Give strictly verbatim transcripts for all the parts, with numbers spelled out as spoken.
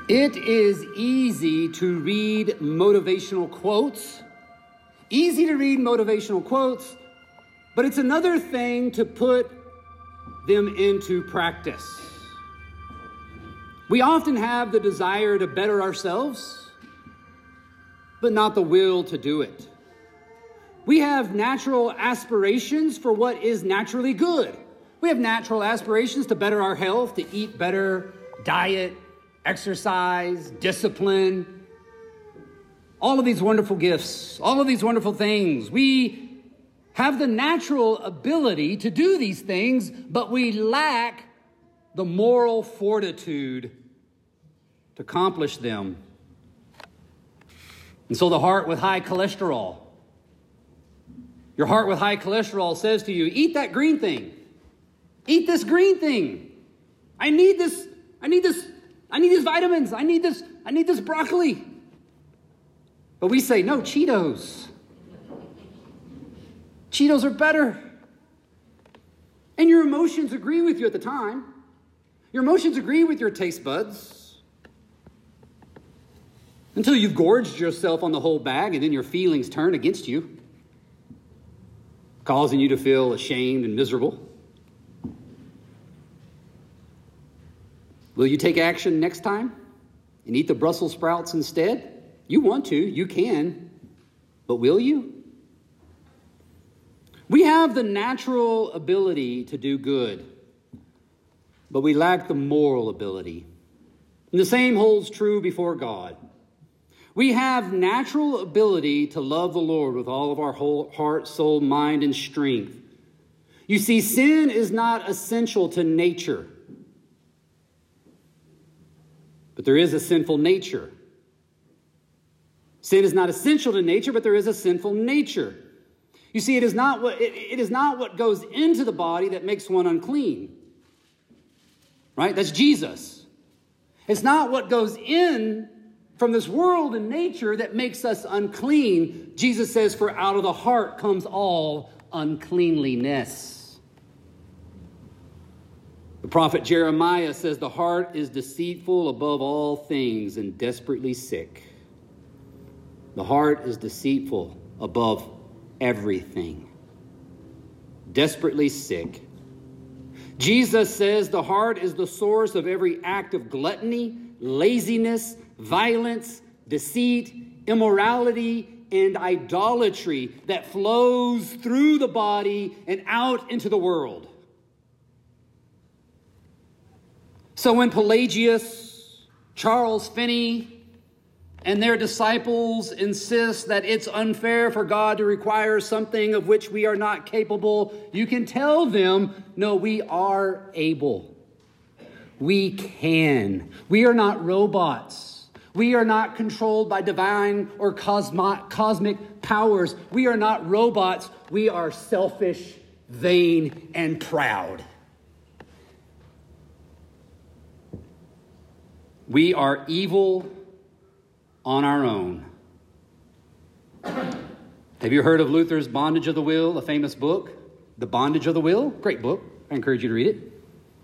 It is easy to read motivational quotes. Easy to read motivational quotes, but it's another thing to put them into practice. We often have the desire to better ourselves, but not the will to do it. We have natural aspirations for what is naturally good. We have natural aspirations to better our health, to eat better, diet, exercise, discipline, all of these wonderful gifts, all of these wonderful things. We have the natural ability to do these things, but we lack the moral fortitude to accomplish them. And so the heart with high cholesterol, your heart with high cholesterol says to you, eat that green thing. Eat this green thing. I need this, I need this I need these vitamins. I need this. I need this broccoli. But we say, no, Cheetos. Cheetos are better. And your emotions agree with you at the time. Your emotions agree with your taste buds. Until you've gorged yourself on the whole bag and then your feelings turn against you, causing you to feel ashamed and miserable. Will you take action next time and eat the Brussels sprouts instead? You want to, you can, but will you? We have the natural ability to do good, but we lack the moral ability. And the same holds true before God. We have natural ability to love the Lord with all of our whole heart, soul, mind, and strength. You see, sin is not essential to nature. But there is a sinful nature. Sin is not essential to nature, but there is a sinful nature. You see, it is not what it, it is not what goes into the body that makes one unclean. Right? That's Jesus. It's not what goes in from this world and nature that makes us unclean. Jesus says, for out of the heart comes all uncleanliness. The prophet Jeremiah says the heart is deceitful above all things and desperately sick. The heart is deceitful above everything. Desperately sick. Jesus says the heart is the source of every act of gluttony, laziness, violence, deceit, immorality, and idolatry that flows through the body and out into the world. So when Pelagius, Charles Finney, and their disciples insist that it's unfair for God to require something of which we are not capable, you can tell them, no, we are able. We can. We are not robots. We are not controlled by divine or cosmo- cosmic powers. We are not robots. We are selfish, vain, and proud. We are evil on our own. Have you heard of Luther's Bondage of the Will, a famous book? The Bondage of the Will? Great book. I encourage you to read it.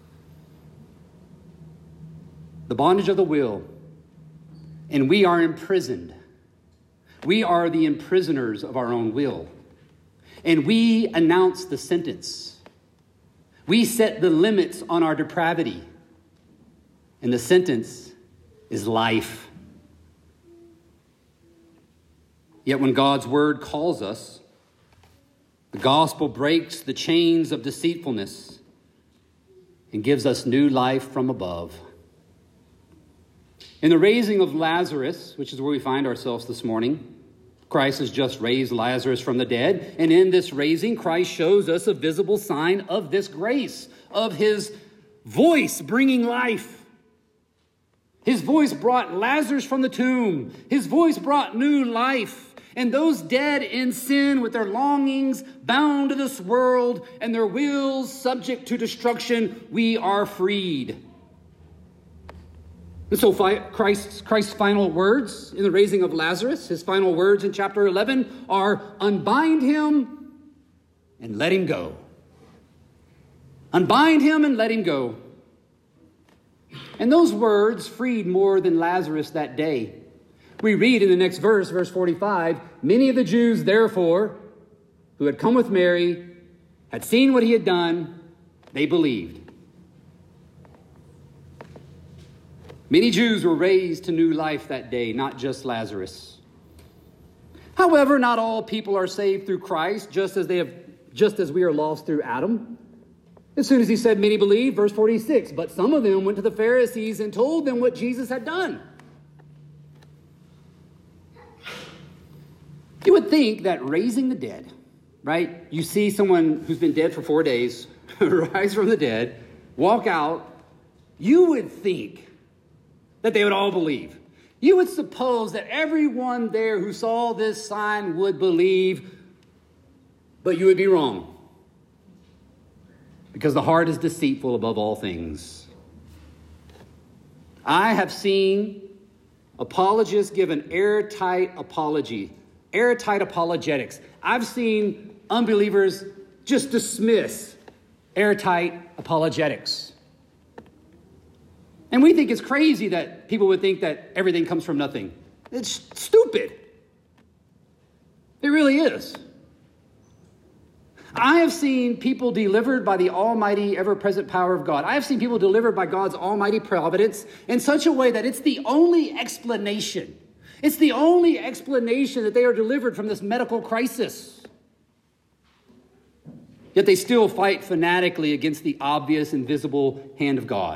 The Bondage of the Will. And we are imprisoned. We are the imprisoners of our own will. And we announce the sentence. We set the limits on our depravity. And the sentence is life. Yet when God's word calls us, the gospel breaks the chains of deceitfulness and gives us new life from above. In the raising of Lazarus, which is where we find ourselves this morning, Christ has just raised Lazarus from the dead. And in this raising, Christ shows us a visible sign of this grace, of his voice bringing life. His voice brought Lazarus from the tomb. His voice brought new life. And those dead in sin with their longings bound to this world and their wills subject to destruction, we are freed. And so Christ's, Christ's final words in the raising of Lazarus, his final words in chapter eleven are, unbind him and let him go. Unbind him and let him go. And those words freed more than Lazarus that day. We read in the next verse, verse forty-five, many of the Jews, therefore, who had come with Mary, had seen what he had done, they believed. Many Jews were raised to new life that day, not just Lazarus. However, not all people are saved through Christ, just as they have, just as we are lost through Adam. As soon as he said many believed, verse forty-six, but some of them went to the Pharisees and told them what Jesus had done. You would think that raising the dead, right? You see someone who's been dead for four days, rise from the dead, walk out. You would think that they would all believe. You would suppose that everyone there who saw this sign would believe, but you would be wrong. Because the heart is deceitful above all things. I have seen apologists give an airtight apology, airtight apologetics. I've seen unbelievers just dismiss airtight apologetics. And we think it's crazy that people would think that everything comes from nothing. It's stupid. It really is. I have seen people delivered by the almighty, ever-present power of God. I have seen people delivered by God's almighty providence in such a way that it's the only explanation. It's the only explanation that they are delivered from this medical crisis. Yet they still fight fanatically against the obvious, invisible hand of God.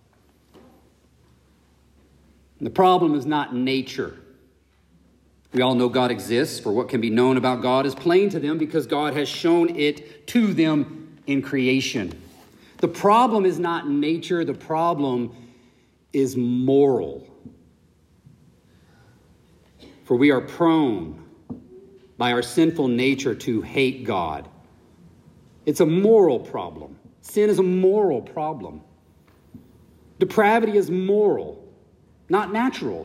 And the problem is not nature. We all know God exists, for what can be known about God is plain to them because God has shown it to them in creation. The problem is not nature, the problem is moral. For we are prone by our sinful nature to hate God. It's a moral problem. Sin is a moral problem. Depravity is moral, not natural.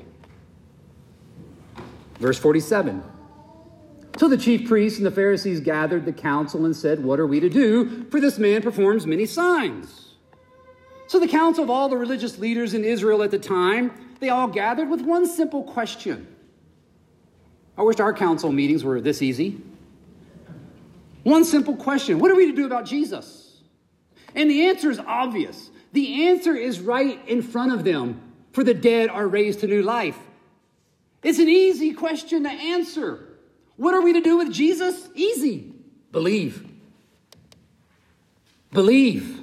Verse forty-seven. So the chief priests and the Pharisees gathered the council and said, what are we to do? For this man performs many signs. So the council of all the religious leaders in Israel at the time, they all gathered with one simple question. I wish our council meetings were this easy. One simple question. What are we to do about Jesus? And the answer is obvious. The answer is right in front of them. For the dead are raised to new life. It's an easy question to answer. What are we to do with Jesus? Easy. Believe. Believe.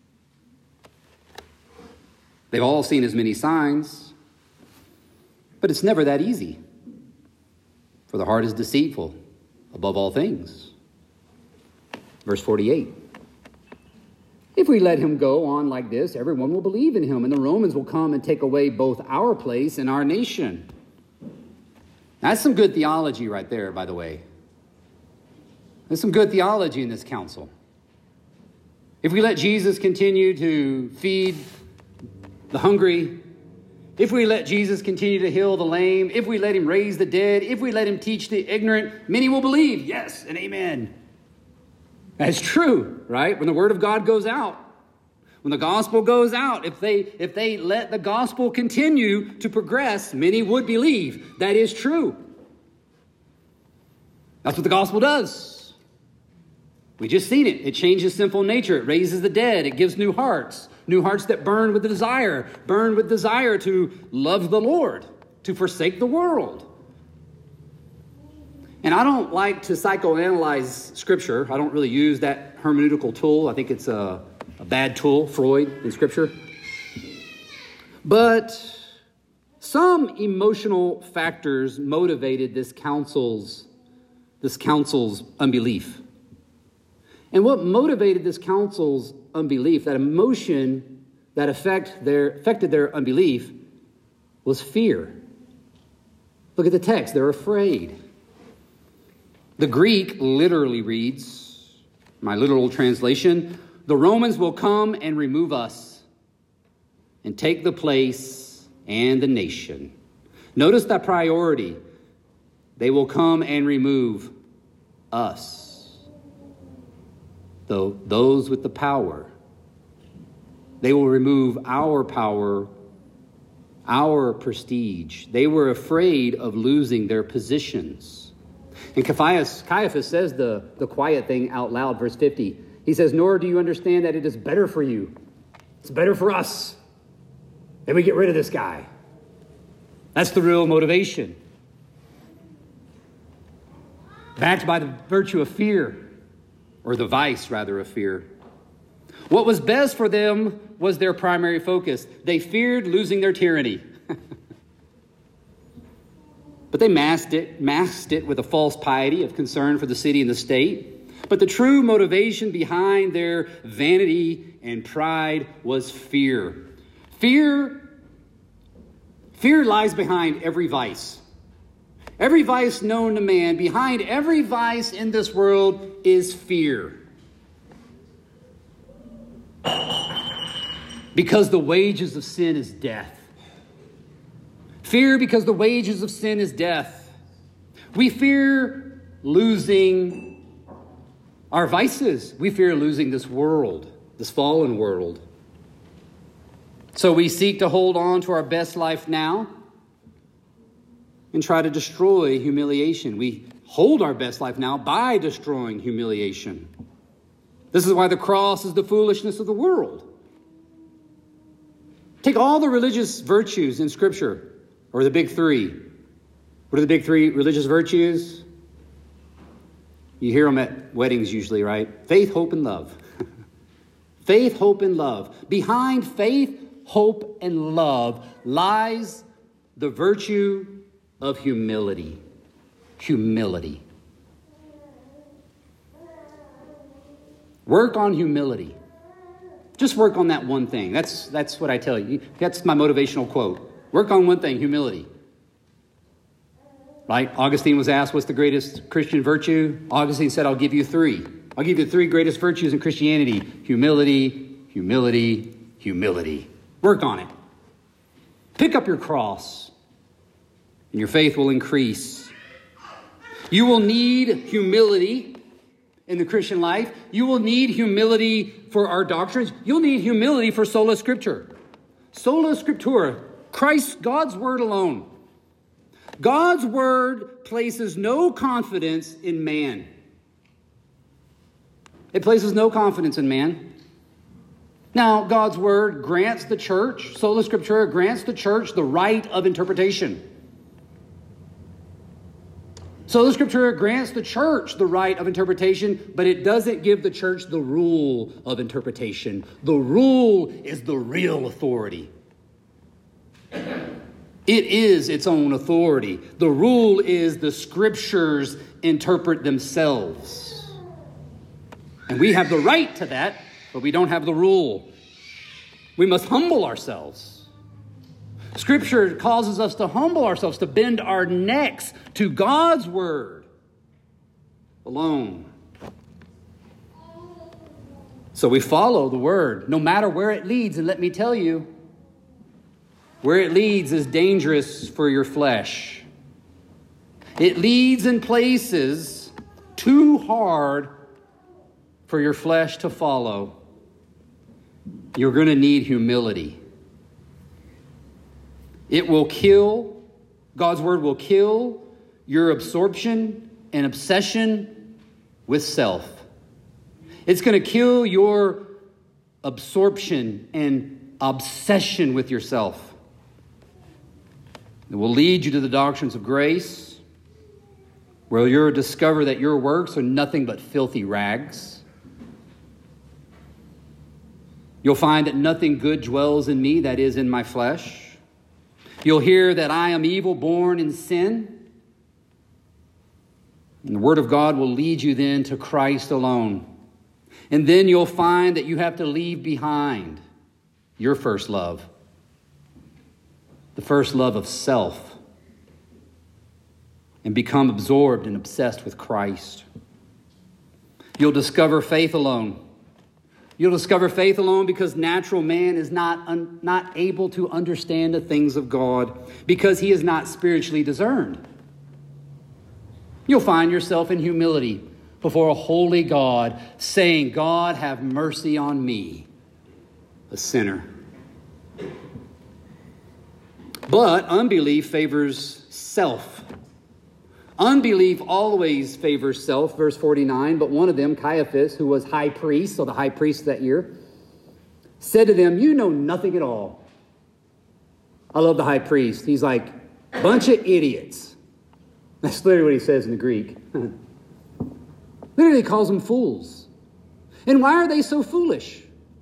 They've all seen his many signs, but it's never that easy. For the heart is deceitful above all things. Verse forty-eight. If we let him go on like this, everyone will believe in him, and the Romans will come and take away both our place and our nation. That's some good theology right there, by the way. There's some good theology in this council. If we let Jesus continue to feed the hungry, if we let Jesus continue to heal the lame, if we let him raise the dead, if we let him teach the ignorant, many will believe. Yes and amen. That's true, right? When the word of God goes out, when the gospel goes out, if they if they let the gospel continue to progress, many would believe. That is true. That's what the gospel does. We just seen it. It changes sinful nature. It raises the dead. It gives new hearts. New hearts that burn with the desire. Burn with desire to love the Lord. To forsake the world. And I don't like to psychoanalyze Scripture. I don't really use that hermeneutical tool. I think it's a, a bad tool, Freud, in Scripture. But some emotional factors motivated this council's, this council's unbelief. And what motivated this council's unbelief, that emotion that affect their, affected their unbelief, was fear. Look at the text. They're afraid. The Greek literally reads, my literal translation, the Romans will come and remove us and take the place and the nation. Notice that priority. They will come and remove us. Though those with the power. They will remove our power our prestige. They were afraid of losing their positions. And Caiaphas, Caiaphas says the, the quiet thing out loud, verse fifty. He says, nor do you understand that it is better for you. It's better for us that we get rid of this guy. That's the real motivation. Backed by the virtue of fear, or the vice, rather, of fear. What was best for them was their primary focus. They feared losing their tyranny. But they masked it, masked it with a false piety of concern for the city and the state. But the true motivation behind their vanity and pride was fear. Fear, fear lies behind every vice. Every vice known to man, behind every vice in this world is fear. Because the wages of sin is death. Fear because the wages of sin is death. We fear losing our vices. We fear losing this world, this fallen world. So we seek to hold on to our best life now and try to destroy humiliation. We hold our best life now by destroying humiliation. This is why the cross is the foolishness of the world. Take all the religious virtues in Scripture, or the big three. What are the big three religious virtues? You hear them at weddings usually, right? Faith, hope, and love. Faith, hope, and love. Behind faith, hope, and love lies the virtue of humility. Humility. Work on humility. Just work on that one thing. That's, that's what I tell you. That's my motivational quote. Work on one thing, humility. Right? Augustine was asked, what's the greatest Christian virtue? Augustine said, I'll give you three. I'll give you the three greatest virtues in Christianity. Humility, humility, humility. Work on it. Pick up your cross, and your faith will increase. You will need humility in the Christian life. You will need humility for our doctrines. You'll need humility for sola scriptura. Sola scriptura, Christ, God's word alone. God's word places no confidence in man. It places no confidence in man. Now, God's word grants the church, sola scriptura grants the church the right of interpretation. Sola scriptura grants the church the right of interpretation, but it doesn't give the church the rule of interpretation. The rule is the real authority. It is its own authority. The rule is the scriptures interpret themselves. And we have the right to that, but we don't have the rule. We must humble ourselves. Scripture causes us to humble ourselves, to bend our necks to God's word alone. So we follow the word, no matter where it leads. And let me tell you, where it leads is dangerous for your flesh. It leads in places too hard for your flesh to follow. You're going to need humility. It will kill, God's word will kill your absorption and obsession with self. It's going to kill your absorption and obsession with yourself. It will lead you to the doctrines of grace, where you'll discover that your works are nothing but filthy rags. You'll find that nothing good dwells in me, that is, in my flesh. You'll hear that I am evil, born in sin. And the word of God will lead you then to Christ alone. And then you'll find that you have to leave behind your first love. The first love of self, and become absorbed and obsessed with Christ. You'll discover faith alone. You'll discover faith alone because natural man is not, un, not able to understand the things of God because he is not spiritually discerned. You'll find yourself in humility before a holy God saying, God, have mercy on me, a sinner. But unbelief favors self. Unbelief always favors self, verse forty-nine. But one of them, Caiaphas, who was high priest, so the high priest that year, said to them, you know nothing at all. I love the high priest. He's like, bunch of idiots. That's literally what he says in the Greek. Literally calls them fools. And why are they so foolish?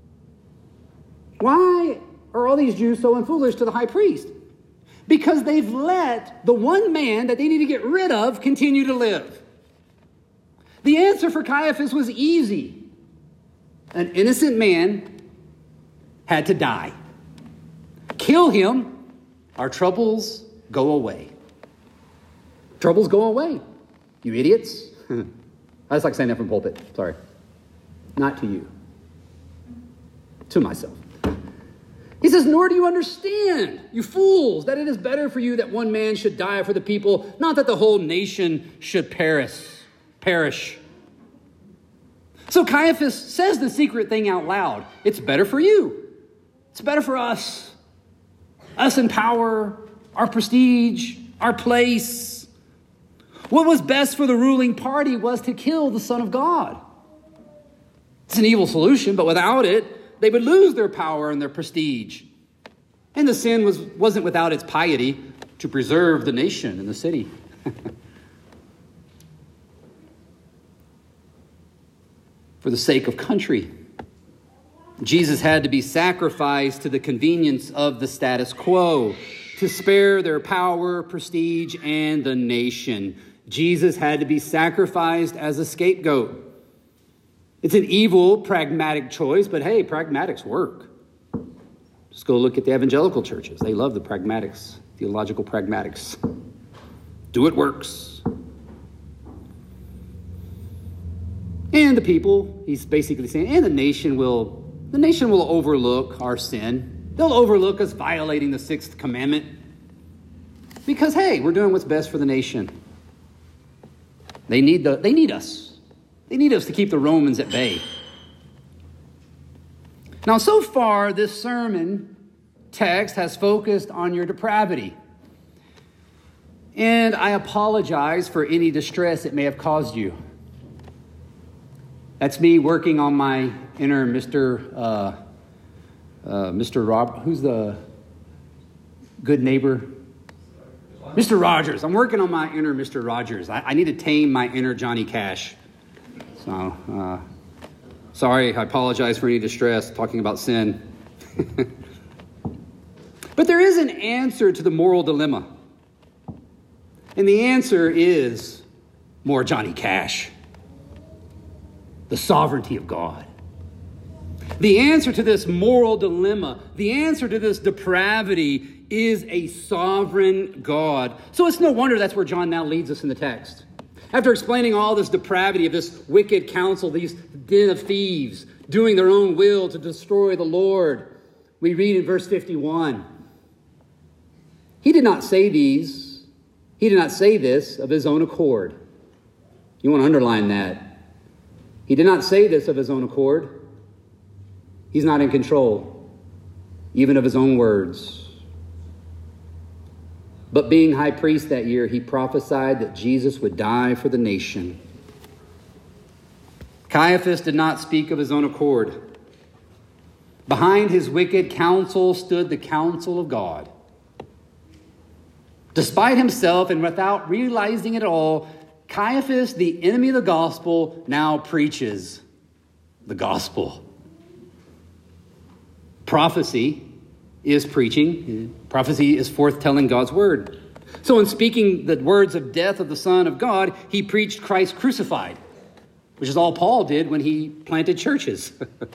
Why are all these Jews so foolish to the high priest? Because they've let the one man that they need to get rid of continue to live. The answer for Caiaphas was easy. An innocent man had to die. Kill him, our troubles go away. Troubles go away. You idiots. I just like saying that from pulpit. Sorry. Not to you. To myself. He says, nor do you understand, you fools, that it is better for you that one man should die for the people, not that the whole nation should perish. Perish. So Caiaphas says the secret thing out loud. It's better for you. It's better for us. Us in power, our prestige, our place. What was best for the ruling party was to kill the Son of God. It's an evil solution, but without it, they would lose their power and their prestige. And the sin was, wasn't without its piety to preserve the nation and the city. For the sake of country. Jesus had to be sacrificed to the convenience of the status quo, to spare their power, prestige, and the nation. Jesus had to be sacrificed as a scapegoat. It's an evil, pragmatic choice, but hey, pragmatics work. Just go look at the evangelical churches. They love the pragmatics, theological pragmatics. Do it works. And the people, he's basically saying, and the nation will, the nation will overlook our sin. They'll overlook us violating the sixth commandment. Because, hey, we're doing what's best for the nation. They need the, they need us. They need us to keep the Romans at bay. Now, so far, this sermon text has focused on your depravity. And I apologize for any distress it may have caused you. That's me working on my inner Mister Uh, uh, Mister Rob. Who's the good neighbor? Mister Rogers. I'm working on my inner Mister Rogers. I, I need to tame my inner Johnny Cash. So, uh, sorry, I apologize for any distress talking about sin. But there is an answer to the moral dilemma. And the answer is more Johnny Cash. The sovereignty of God. The answer to this moral dilemma, the answer to this depravity is a sovereign God. So it's no wonder that's where John now leads us in the text. After explaining all this depravity of this wicked council, these den of thieves doing their own will to destroy the Lord, we read in verse fifty-one, he did not say these, he did not say this of his own accord. You want to underline that. He did not say this of his own accord. He's not in control, even of his own words. But being high priest that year, he prophesied that Jesus would die for the nation. Caiaphas did not speak of his own accord. Behind his wicked counsel stood the counsel of God. Despite himself and without realizing it all, Caiaphas, the enemy of the gospel, now preaches the gospel. Prophecy is preaching. Prophecy is forth-telling God's word. So in speaking the words of death of the Son of God, he preached Christ crucified, which is all Paul did when he planted churches.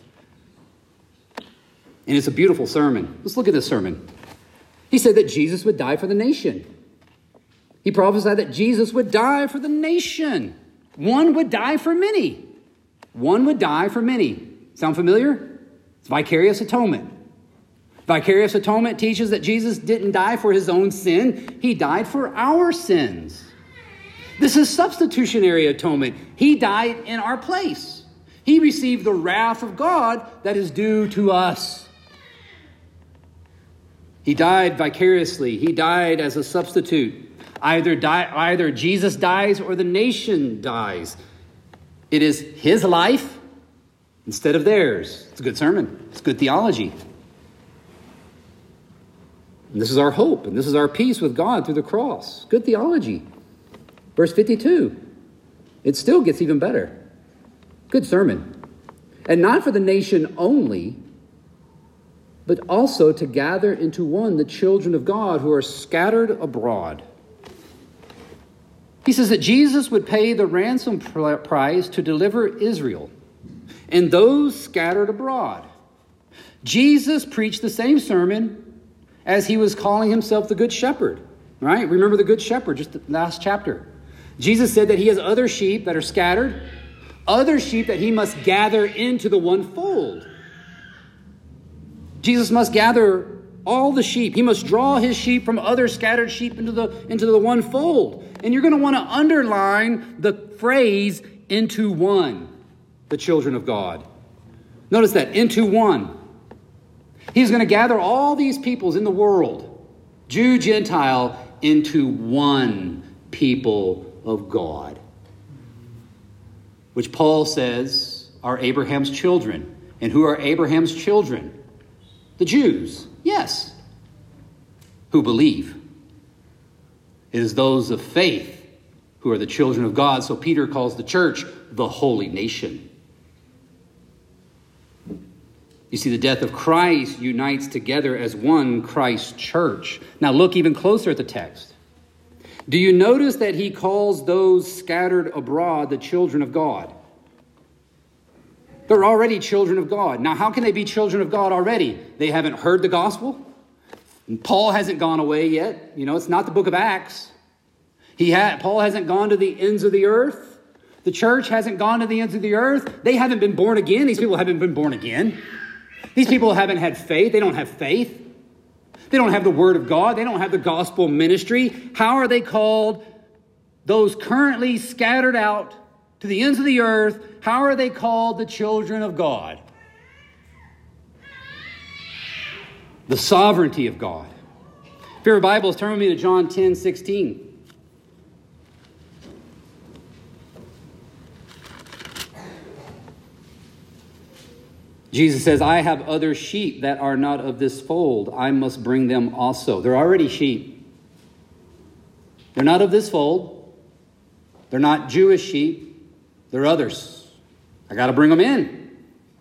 And it's a beautiful sermon. Let's look at this sermon. He said that Jesus would die for the nation. He prophesied that Jesus would die for the nation. One would die for many. One would die for many. Sound familiar? It's vicarious atonement. Vicarious atonement teaches that Jesus didn't die for his own sin. He died for our sins. This is substitutionary atonement. He died in our place. He received the wrath of God that is due to us. He died vicariously. He died as a substitute. Either die, either Jesus dies or the nation dies. It is his life instead of theirs. It's a good sermon. It's good theology. And this is our hope, and this is our peace with God through the cross. Good theology. Verse fifty-two. It still gets even better. Good sermon. And not for the nation only, but also to gather into one the children of God who are scattered abroad. He says that Jesus would pay the ransom price to deliver Israel and those scattered abroad. Jesus preached the same sermon as he was calling himself the Good Shepherd, right? Remember the Good Shepherd, just the last chapter. Jesus said that he has other sheep that are scattered, other sheep that he must gather into the one fold. Jesus must gather all the sheep. He must draw his sheep from other scattered sheep into the, into the one fold. And you're going to want to underline the phrase, into one, the children of God. Notice that, into one. He's going to gather all these peoples in the world, Jew, Gentile, into one people of God. Which Paul says are Abraham's children. And who are Abraham's children? The Jews, yes, who believe. It is those of faith who are the children of God. So Peter calls the church the holy nation. You see, the death of Christ unites together as one Christ church. Now look even closer at the text. Do you notice that he calls those scattered abroad the children of God? They're already children of God. Now, how can they be children of God already? They haven't heard the gospel. Paul hasn't gone away yet. You know, it's not the book of Acts. He ha- Paul hasn't gone to the ends of the earth. The church hasn't gone to the ends of the earth. They haven't been born again. These people haven't been born again. These people haven't had faith. They don't have faith. They don't have the word of God. They don't have the gospel ministry. How are they called? Those currently scattered out to the ends of the earth, how are they called the children of God? The sovereignty of God. If you have Bibles, turn with me to John ten sixteen. Jesus says, I have other sheep that are not of this fold. I must bring them also. They're already sheep. They're not of this fold. They're not Jewish sheep. They're others. I got to bring them in.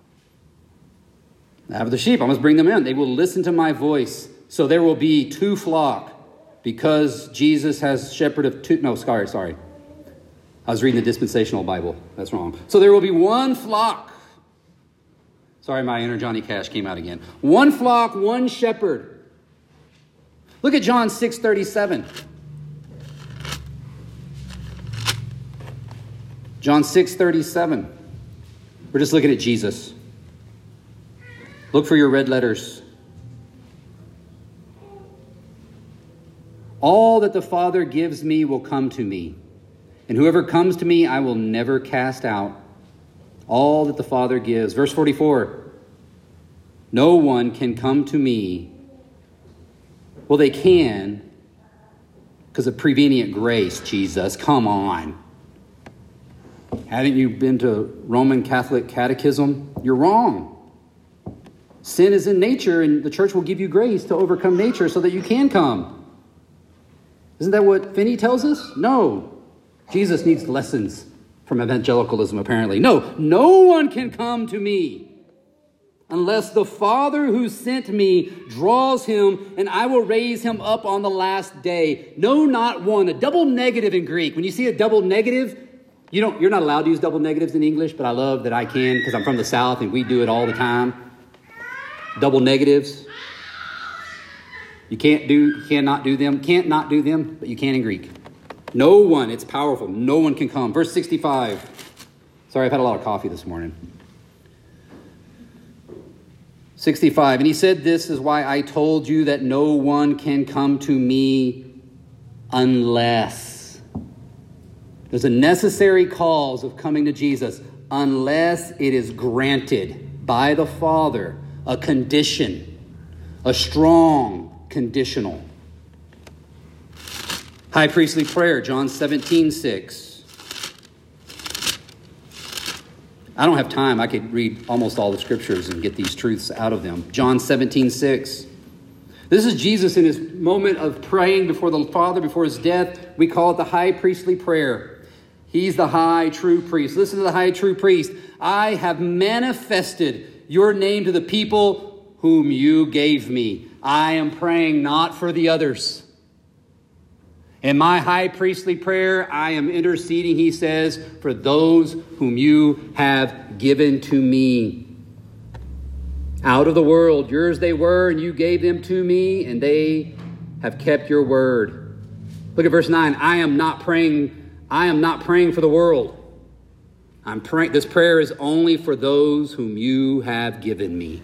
I have the sheep. I must bring them in. They will listen to my voice. So there will be two flock because Jesus has shepherd of two. No, sorry, sorry. I was reading the dispensational Bible. That's wrong. So there will be one flock. Sorry, my inner Johnny Cash came out again. One flock, one shepherd. Look at John six thirty-seven. John six thirty-seven. We're just looking at Jesus. Look for your red letters. All that the Father gives me will come to me. And whoever comes to me, I will never cast out. All that the Father gives. Verse forty-four. No one can come to me. Well, they can because of prevenient grace, Jesus. Come on. Haven't you been to Roman Catholic Catechism? You're wrong. Sin is in nature, and the church will give you grace to overcome nature so that you can come. Isn't that what Finney tells us? No. Jesus needs lessons from evangelicalism, apparently. No, no one can come to me unless the Father who sent me draws him, and I will raise him up on the last day. No, not one. A double negative in Greek. When you see a double negative, You don't, you're not allowed to use double negatives in English, but I love that I can because I'm from the South and we do it all the time. Double negatives. You can't do, you cannot do them, can't not do them, but you can in Greek. No one, it's powerful. No one can come. Verse sixty-five. Sorry, I've had a lot of coffee this morning. sixty-five. And he said, this is why I told you that no one can come to me unless. There's a necessary cause of coming to Jesus unless it is granted by the Father, a condition, a strong, conditional. High priestly prayer, John seventeen six. I don't have time. I could read almost all the scriptures and get these truths out of them. John seventeen six. This is Jesus in his moment of praying before the Father, before his death. We call it the high priestly prayer. He's the high true priest. Listen to the high true priest. I have manifested your name to the people whom you gave me. I am praying not for the others. In my high priestly prayer, I am interceding, he says, for those whom you have given to me. Out of the world, yours they were, and you gave them to me, and they have kept your word. Look at verse nine. I am not praying, I am not praying for the world. I'm praying, this prayer is only for those whom you have given me.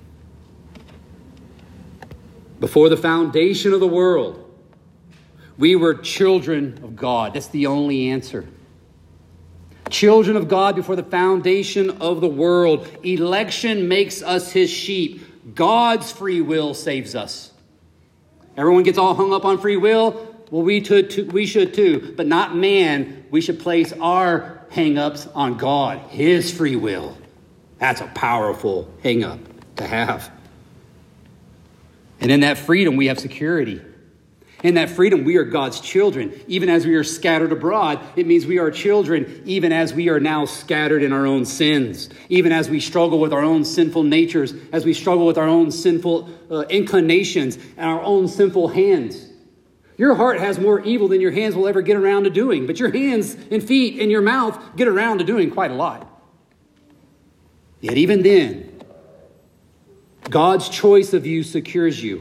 Before the foundation of the world, we were children of God. That's the only answer. Children of God before the foundation of the world. Election makes us his sheep. God's free will saves us. Everyone gets all hung up on free will. Well, we, too, we should too. But not man. We should place our hang-ups on God, his free will. That's a powerful hang-up to have. And in that freedom, we have security. In that freedom, we are God's children. Even as we are scattered abroad, it means we are children, even as we are now scattered in our own sins. Even as we struggle with our own sinful natures, as we struggle with our own sinful uh, inclinations and our own sinful hands. Your heart has more evil than your hands will ever get around to doing. But your hands and feet and your mouth get around to doing quite a lot. Yet even then, God's choice of you secures you.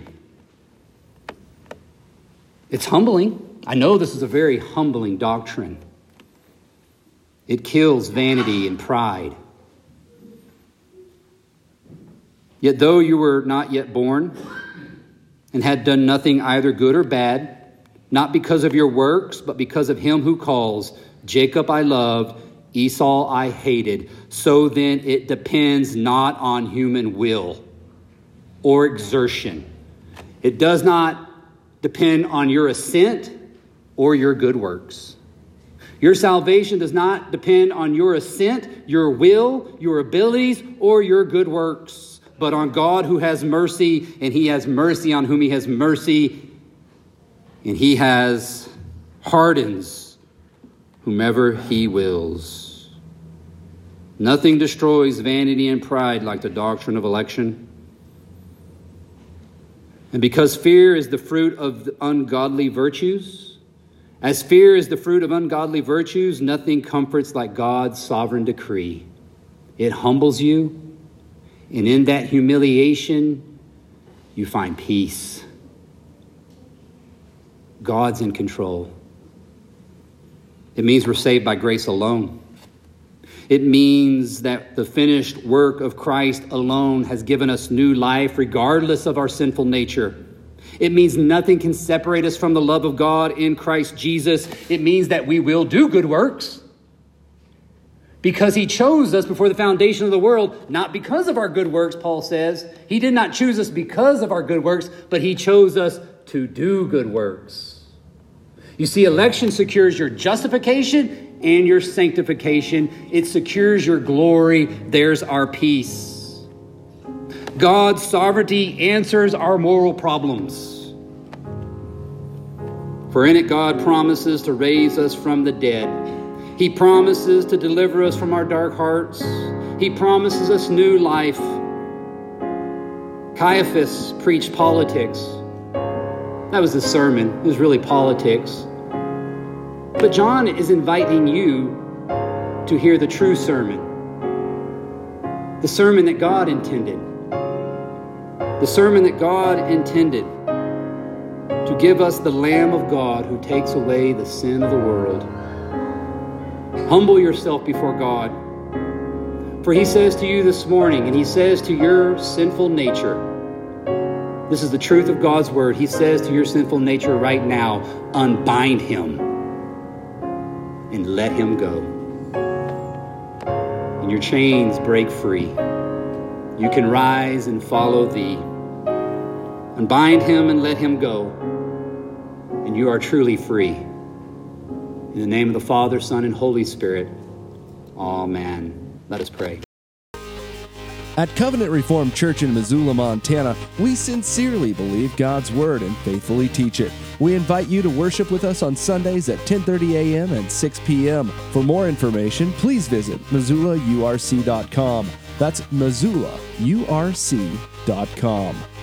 It's humbling. I know this is a very humbling doctrine. It kills vanity and pride. Yet though you were not yet born and had done nothing either good or bad, not because of your works, but because of him who calls, Jacob I loved, Esau I hated. So then it depends not on human will or exertion. It does not depend on your assent or your good works. Your salvation does not depend on your assent, your will, your abilities, or your good works, but on God who has mercy, and he has mercy on whom he has mercy, and he has hardens whomever he wills. Nothing destroys vanity and pride like the doctrine of election. And because fear is the fruit of ungodly virtues, as fear is the fruit of ungodly virtues, nothing comforts like God's sovereign decree. It humbles you, and in that humiliation, you find peace. God's in control. It means we're saved by grace alone. It means that the finished work of Christ alone has given us new life regardless of our sinful nature. It means nothing can separate us from the love of God in Christ Jesus. It means that we will do good works because he chose us before the foundation of the world, not because of our good works, Paul says. He did not choose us because of our good works, but he chose us to do good works. You see, election secures your justification and your sanctification. It secures your glory. There's our peace. God's sovereignty answers our moral problems. For in it, God promises to raise us from the dead. He promises to deliver us from our dark hearts. He promises us new life. Caiaphas preached politics. That was the sermon. It was really politics. But John is inviting you to hear the true sermon. The sermon that God intended. The sermon that God intended to give us the Lamb of God who takes away the sin of the world. Humble yourself before God. For he says to you this morning, and he says to your sinful nature, this is the truth of God's word. He says to your sinful nature right now, unbind him and let him go. And your chains break free. You can rise and follow thee. Unbind him and let him go, and you are truly free. In the name of the Father, Son, and Holy Spirit, amen. Let us pray. At Covenant Reformed Church in Missoula, Montana, we sincerely believe God's Word and faithfully teach it. We invite you to worship with us on Sundays at ten thirty a.m. and six p.m. For more information, please visit Missoula U R C dot com. That's Missoula U R C dot com.